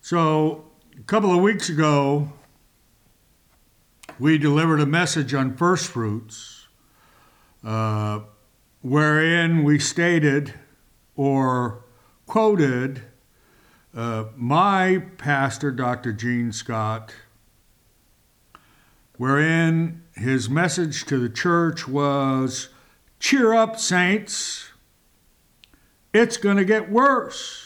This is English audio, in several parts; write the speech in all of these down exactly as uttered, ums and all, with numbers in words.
So, a couple of weeks ago, we delivered a message on first fruits, uh, wherein we stated or quoted uh, my pastor, Doctor Gene Scott, wherein his message to the church was, "Cheer up, saints. It's going to get worse."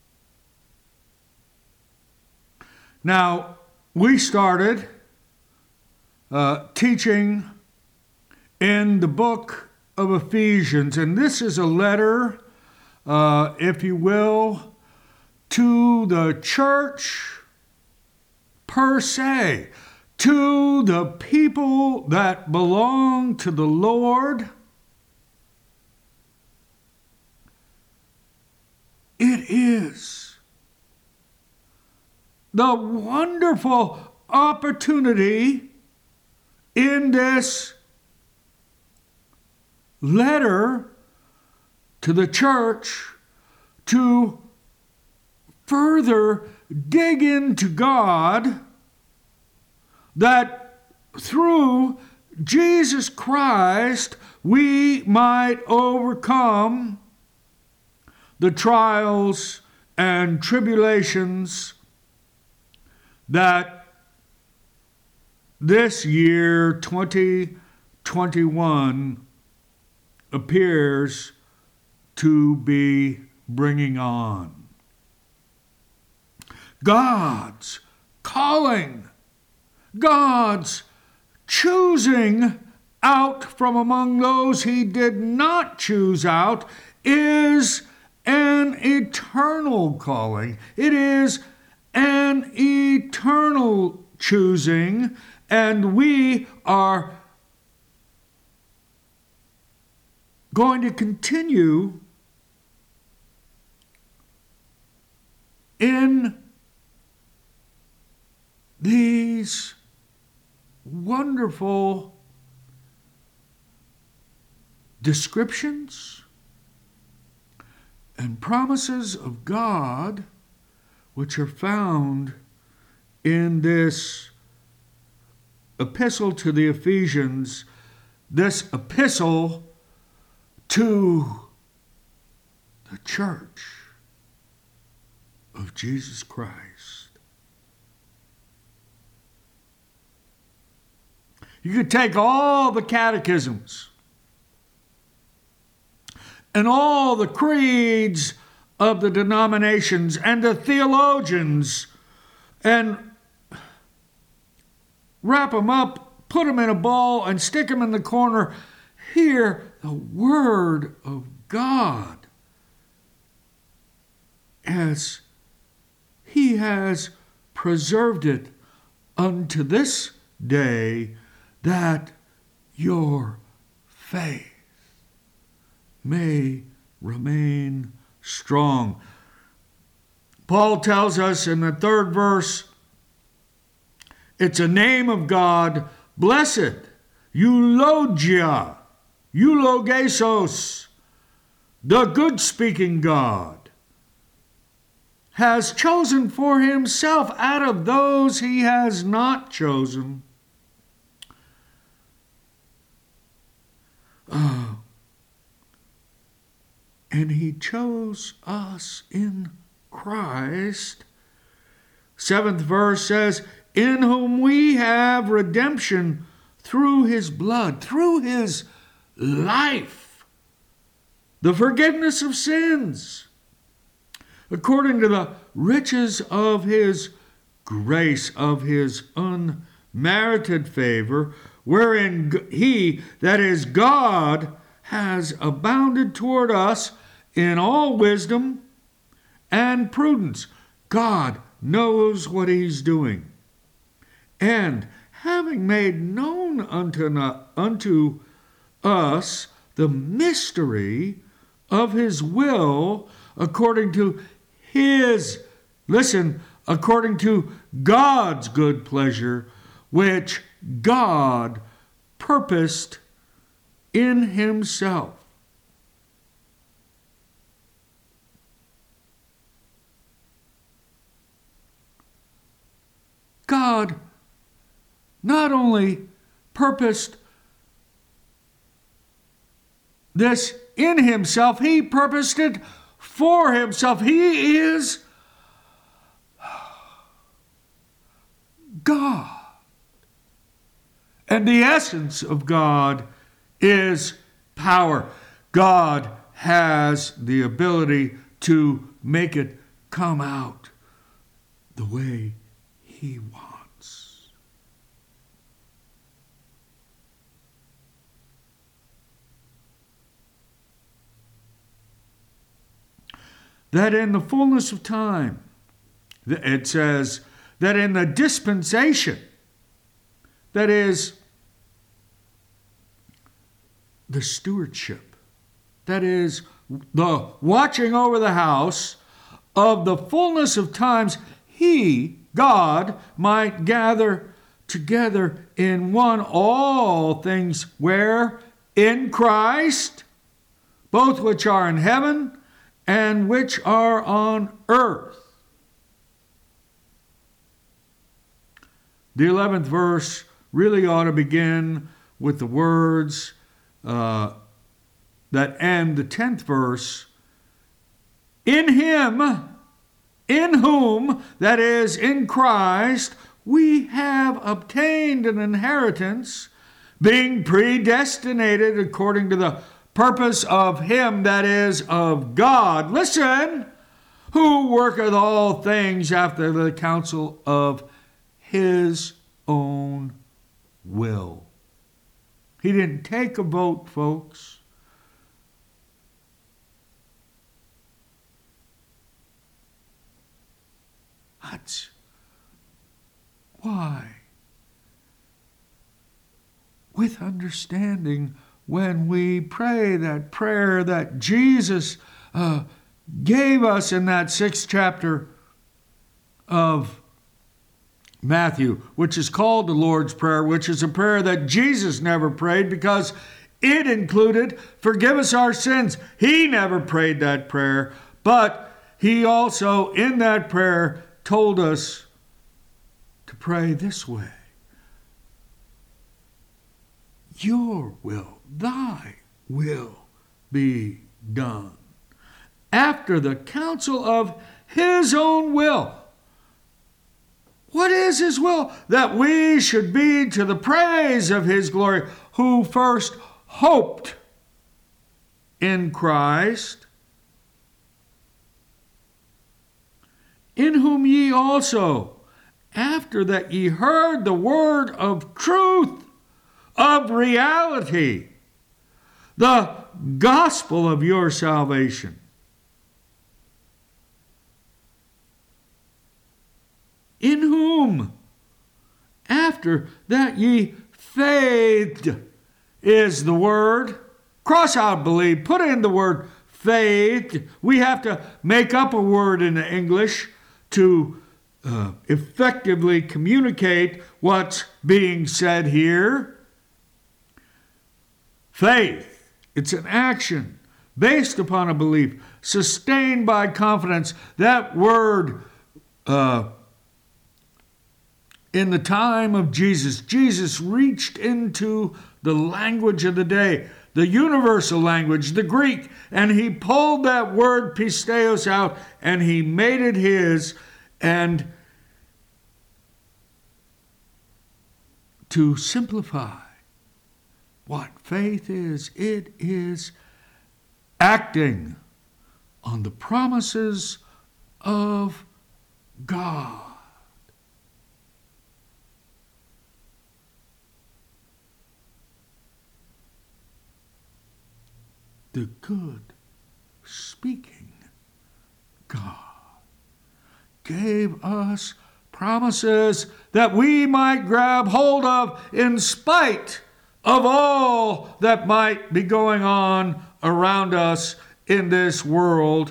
Now, we started uh, teaching in the book of Ephesians, and this is a letter, uh, if you will, to the church per se, to the people that belong to the Lord. It is the wonderful opportunity in this letter to the church to further dig into God, that through Jesus Christ we might overcome the trials and tribulations that this year, twenty twenty-one, appears to be bringing on. God's calling, God's choosing out from among those he did not choose out is an eternal calling. It is an eternal choosing, and we are going to continue in these wonderful descriptions and promises of God, which are found in this epistle to the Ephesians, this epistle to the church of Jesus Christ. You could take all the catechisms and all the creeds of the denominations and the theologians and wrap them up, put them in a ball, and stick them in the corner. Hear the Word of God as He has preserved it unto this day, that your faith may remain strong. Paul tells us in the third verse, it's a name of God, blessed, eulogia, eulogesos, the good-speaking God, has chosen for himself out of those he has not chosen. Uh, and he chose us in Christ. Seventh verse says, in whom we have redemption through his blood, through his life, the forgiveness of sins, according to the riches of his grace, of his unmerited favor, wherein he, that is God, has abounded toward us in all wisdom and prudence. God knows what he's doing. And having made known unto, unto us the mystery of his will, according to his, listen, according to God's good pleasure, which God purposed in himself. God not only purposed this in himself, he purposed it for himself. He is God. And the essence of God is power. God has the ability to make it come out the way he wants. That in the fullness of time, it says that in the dispensation, that is, the stewardship, that is, the watching over the house of the fullness of times, he, God, might gather together in one all things where? In Christ, both which are in heaven and which are on earth. The eleventh verse really ought to begin with the words uh, that end the tenth verse. In him, in whom, that is, in Christ, we have obtained an inheritance, being predestinated according to the purpose of him, that is, of God. Listen, who worketh all things after the counsel of his own will. He didn't take a vote, folks. That's why, with understanding, when we pray that prayer that Jesus uh, gave us in that sixth chapter of Matthew, which is called the Lord's Prayer, which is a prayer that Jesus never prayed because it included, forgive us our sins. He never prayed that prayer, but he also, in that prayer, told us to pray this way. Your will, thy will be done. After the counsel of his own will. What is his will? That we should be to the praise of his glory, who first hoped in Christ, in whom ye also, after that ye heard the word of truth, of reality, the gospel of your salvation, in whom, after that ye faithed, is the word. Cross out believe, put in the word faith. We have to make up a word in English to uh, effectively communicate what's being said here. Faith, it's an action based upon a belief, sustained by confidence. That word, uh, in the time of Jesus, Jesus reached into the language of the day, the universal language, the Greek, and he pulled that word pisteos out and he made it his. And to simplify what faith is, it is acting on the promises of God. The good speaking God gave us promises that we might grab hold of in spite of all that might be going on around us in this world.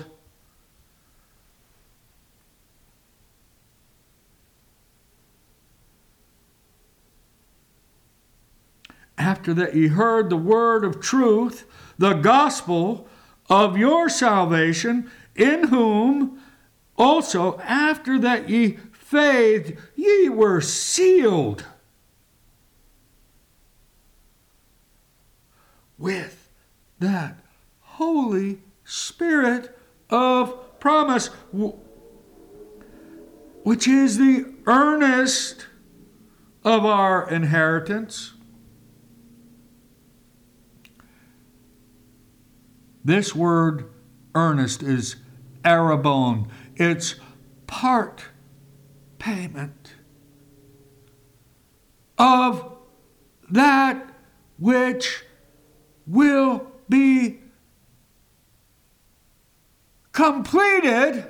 After that ye heard the word of truth, the gospel of your salvation, in whom also after that ye faith ye were sealed with that Holy Spirit of promise, which is the earnest of our inheritance. This word earnest is arrabon. It's part payment of that which will be completed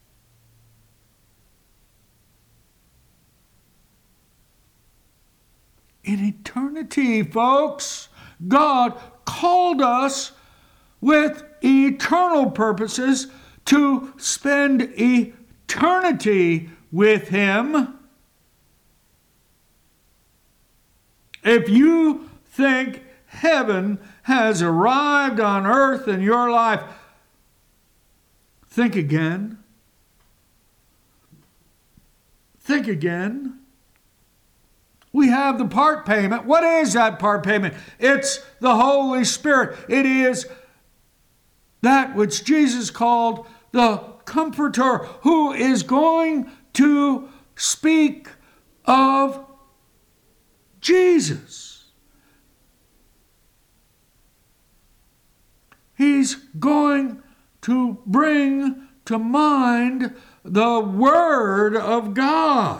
in eternity, folks. God called us with eternal purposes to spend eternity with Him. If you think heaven has arrived on earth in your life, think again. Think again. We have the part payment. What is that part payment? It's the Holy Spirit. It is that which Jesus called the Comforter, who is going to speak of Jesus. He's going to bring to mind the Word of God,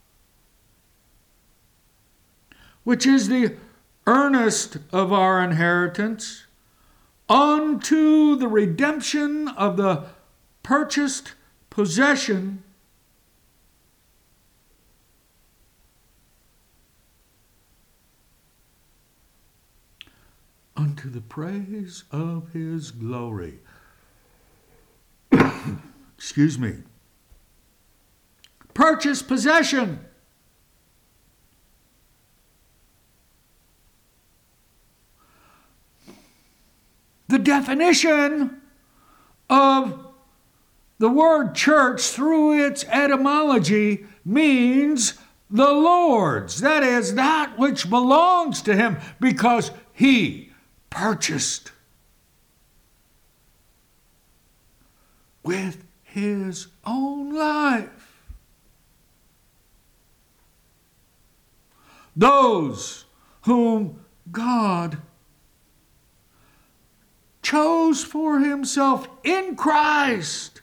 which is the earnest of our inheritance, unto the redemption of the purchased possession unto the praise of His glory. Excuse me. Purchased possession. The definition of the word church through its etymology means the Lord's. That is, that which belongs to Him, because He purchased with His own life those whom God chose for Himself in Christ.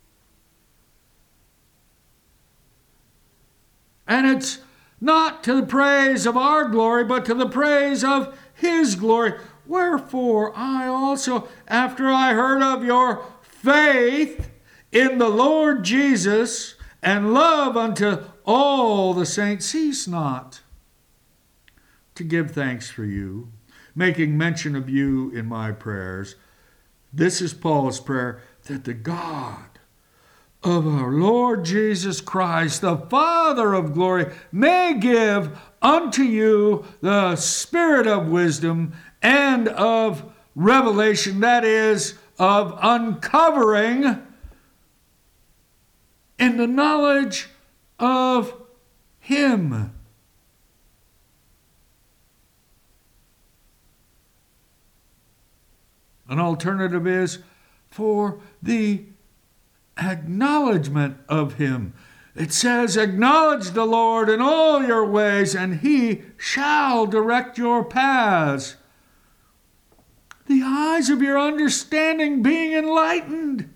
And it's not to the praise of our glory, but to the praise of His glory. Wherefore I also, after I heard of your faith in the Lord Jesus and love unto all the saints, cease not to give thanks for you, making mention of you in my prayers. This is Paul's prayer, that the God of our Lord Jesus Christ, the Father of glory, may give unto you the spirit of wisdom and of revelation, that is, of uncovering in the knowledge of Him. An alternative is for the acknowledgement of Him. It says, acknowledge the Lord in all your ways, and He shall direct your paths. The eyes of your understanding being enlightened.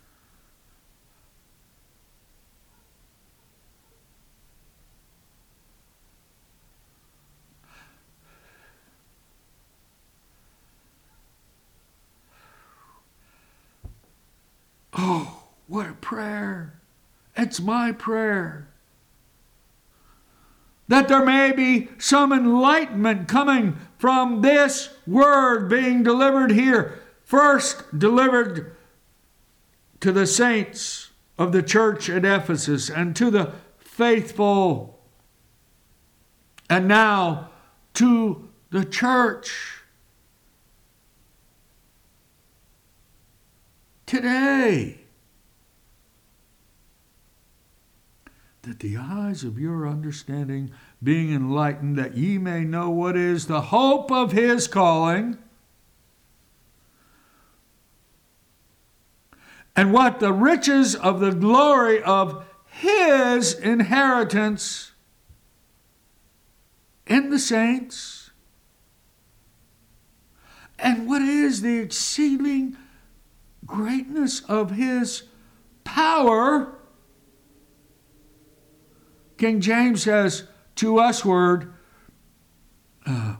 Oh, what a prayer. It's my prayer. That there may be some enlightenment coming from this word being delivered here. First delivered to the saints of the church at Ephesus and to the faithful. And now to the church today. that the eyes of your understanding being enlightened, that ye may know what is the hope of his calling, and what the riches of the glory of his inheritance in the saints, and what is the exceeding greatness of his power. King James says, to usward, uh,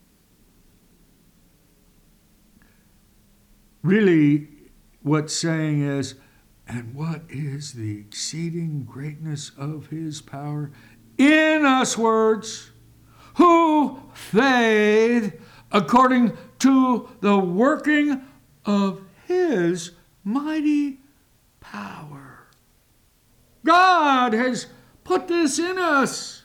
really what's saying is, and what is the exceeding greatness of his power in uswards, who faith according to the working of his mighty power. God has put this in us.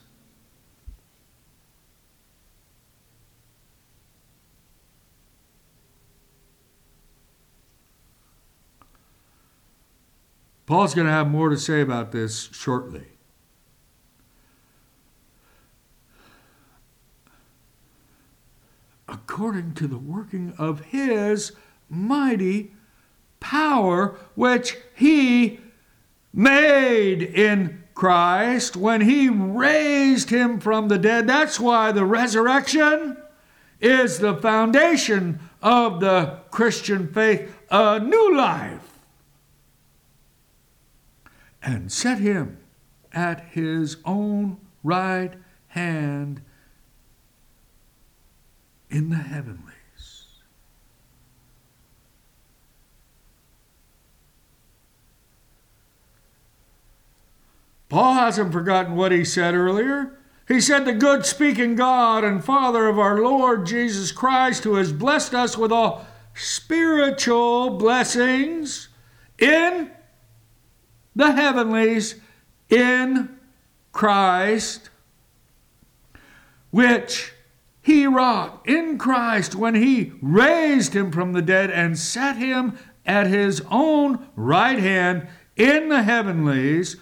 Paul's going to have more to say about this shortly. According to the working of his mighty power, which he made in Christ when he raised him from the dead. That's why the resurrection is the foundation of the Christian faith, a new life. And set him at his own right hand in the heavenlies. Paul hasn't forgotten what he said earlier. He said, the good speaking God and Father of our Lord Jesus Christ, who has blessed us with all spiritual blessings in the heavenlies in Christ, which he wrought in Christ when he raised him from the dead and set him at his own right hand in the heavenlies,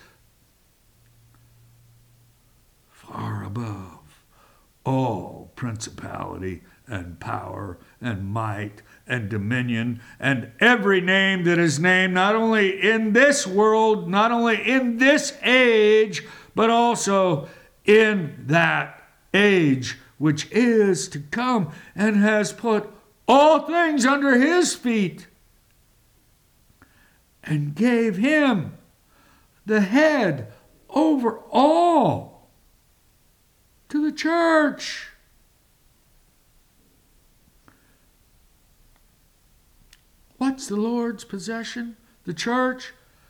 far above all principality and power and might and dominion and every name that is named, not only in this world, not only in this age, but also in that age which is to come, and has put all things under his feet, and gave him the head over all to the church. What's the Lord's possession? The church,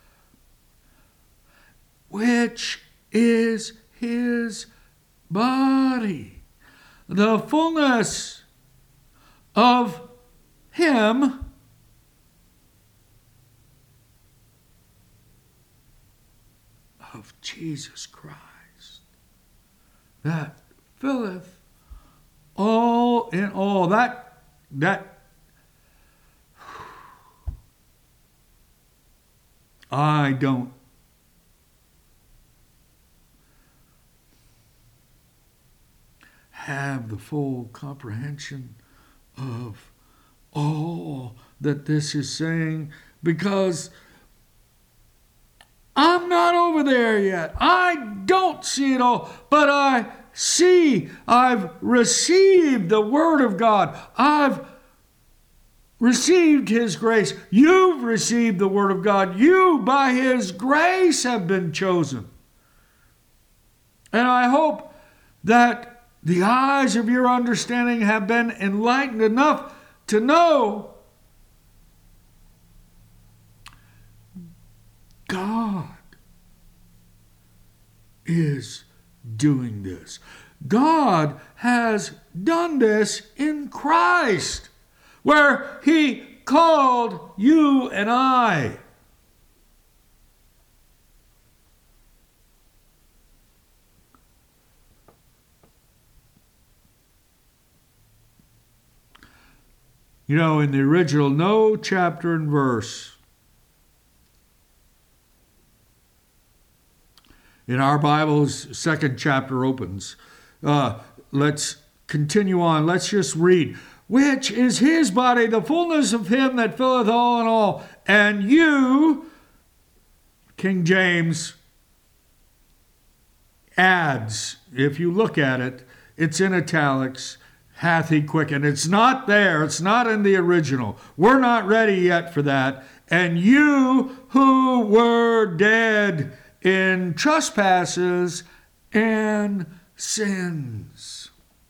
which is his body, the fullness of him of Jesus Christ, that filleth all in all. That that I don't have the full comprehension of all that this is saying, because I'm not over there yet. I don't see it all, but I see, I've received the Word of God. I've received his grace. You've received the Word of God. You, by his grace, have been chosen. And I hope that the eyes of your understanding have been enlightened enough to know God is doing this. God has done this in Christ, where he called you and I. You know, in the original, no chapter and verse In our Bibles, second chapter opens. Uh, let's continue on. Let's just read. Which is his body, the fullness of him that filleth all in all. And you, King James adds, if you look at it, it's in italics, hath he quickened. It's not there. It's not in the original. We're not ready yet for that. And you who were dead in trespasses and sins.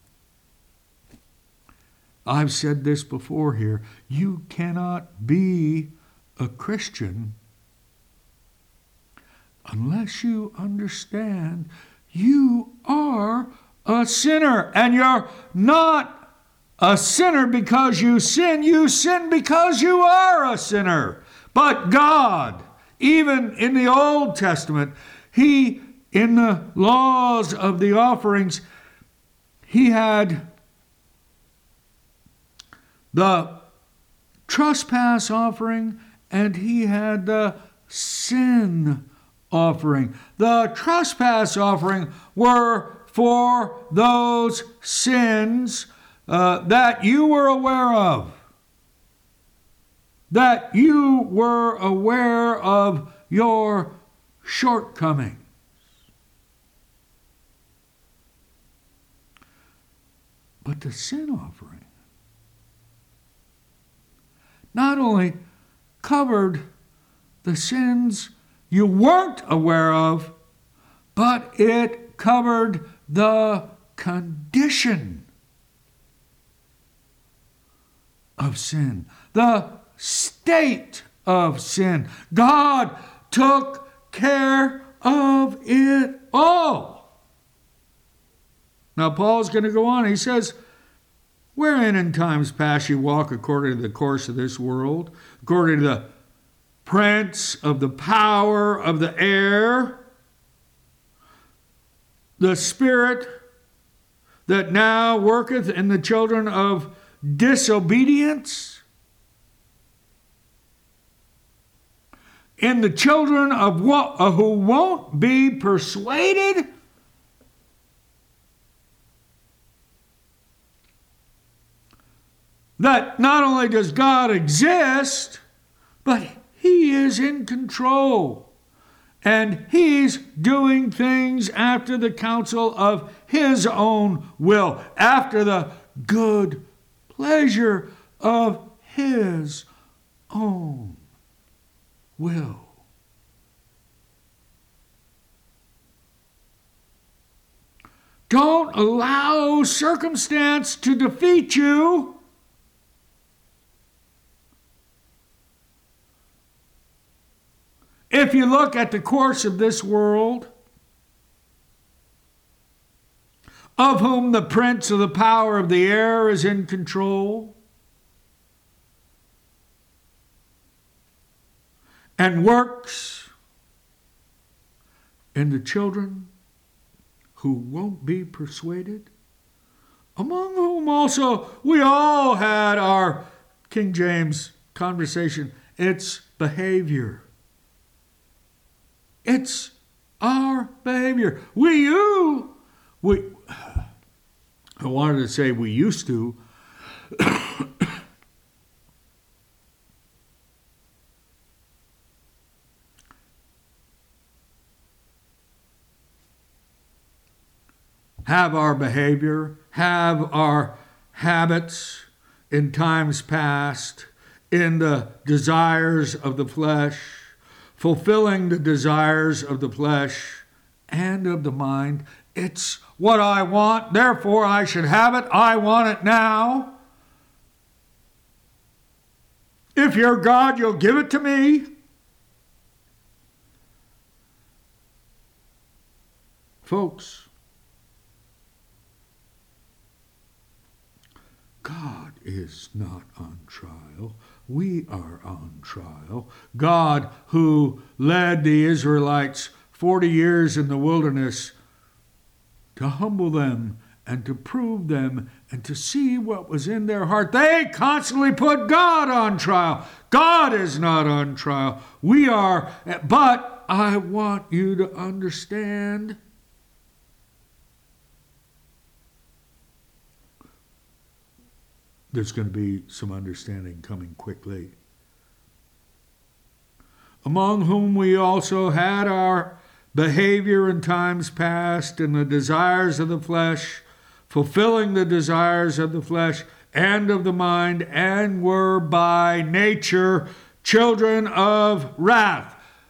I've said this before here. You cannot be a Christian unless you understand you are a sinner. And you're not a sinner because you sin. You sin because you are a sinner. But God, even in the Old Testament, he, in the laws of the offerings, he had the trespass offering and he had the sin offering. The trespass offering were for those sins uh, that you were aware of. That you were aware of your shortcomings. But the sin offering not only covered the sins you weren't aware of, but it covered the condition of sin, the state of sin. God took care of it all. Now, Paul's going to go on. He says, wherein in times past you walk according to the course of this world, according to the prince of the power of the air, the spirit that now worketh in the children of disobedience, in the children of what, uh, who won't be persuaded. That not only does God exist, but he is in control. And he's doing things after the counsel of his own will, after the good pleasure of his own will. Don't allow circumstance to defeat you. If you look at the course of this world, of whom the prince of the power of the air is in control, and works in the children who won't be persuaded, among whom also we all had our King James conversation. It's behavior. It's our behavior. We, you, we, I wanted to say we used to. Have our behavior, have our habits in times past, in the desires of the flesh, fulfilling the desires of the flesh and of the mind. It's what I want, therefore I should have it. I want it now. If you're God, you'll give it to me. Folks, God is not on trial. We are on trial. God, who led the Israelites forty years in the wilderness to humble them and to prove them and to see what was in their heart, they constantly put God on trial. God is not on trial. We are, but I want you to understand. There's going to be some understanding coming quickly. Among whom we also had our behavior in times past in the desires of the flesh, fulfilling the desires of the flesh and of the mind, and were by nature children of wrath.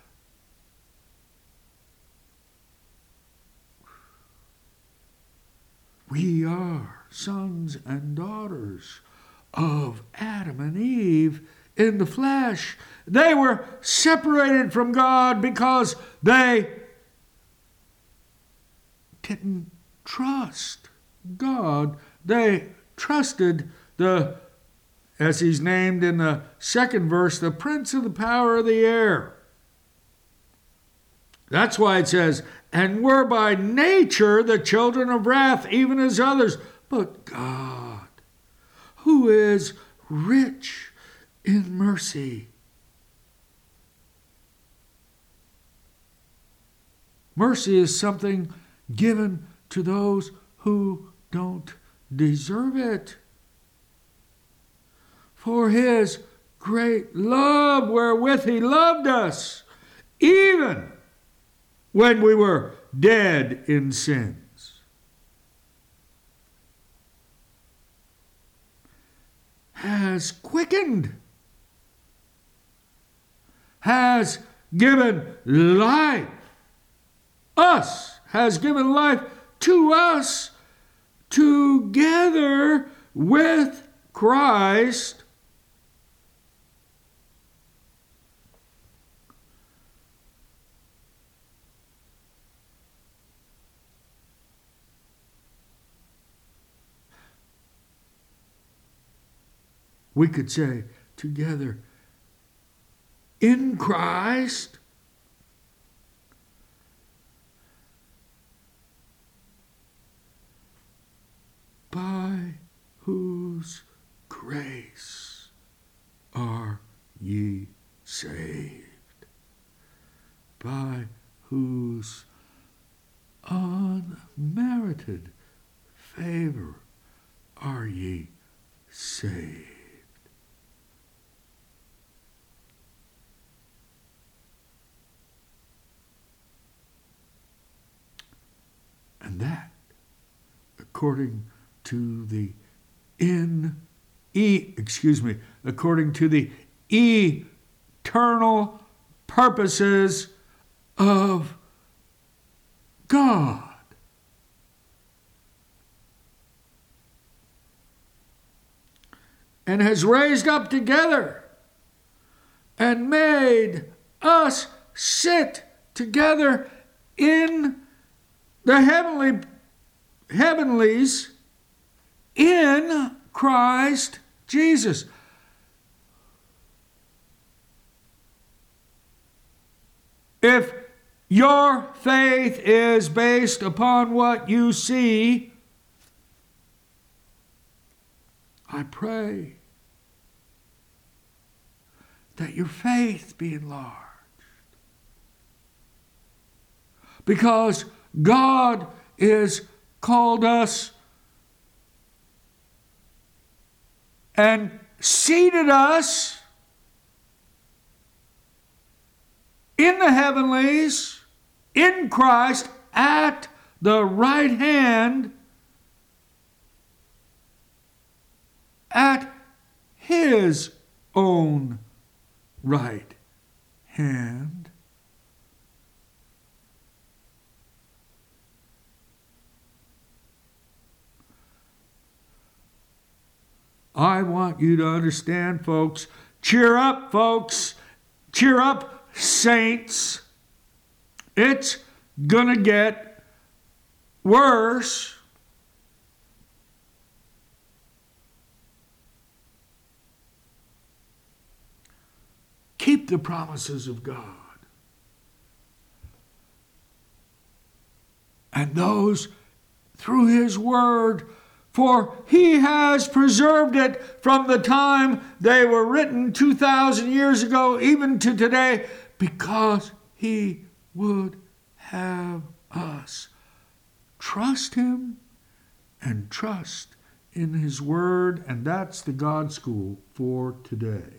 We are sons and daughters of Adam and Eve in the flesh. They were separated from God because they didn't trust God. They trusted the, as he's named in the second verse, the prince of the power of the air. That's why it says, and were by nature the children of wrath, even as others. But God, who is rich in mercy. Mercy is something given to those who don't deserve it. For his great love wherewith he loved us, even when we were dead in sins, has quickened, has given life, us, has given life to us together with Christ. We could say together in Christ, by whose grace are ye saved, by whose unmerited favor are ye saved. And that, according to the in e excuse me, according to the eternal purposes of God. And has raised up together and made us sit together in the heavenly heavenlies in Christ Jesus. If your faith is based upon what you see, I pray that your faith be enlarged. Because God is called us and seated us in the heavenlies, in Christ, at the right hand, at his own right hand. I want you to understand, folks. Cheer up, folks. Cheer up, saints. It's going to get worse. Keep the promises of God. And those through his word, for he has preserved it from the time they were written two thousand years ago, even to today, because he would have us trust him and trust in his word. And that's the God School for today.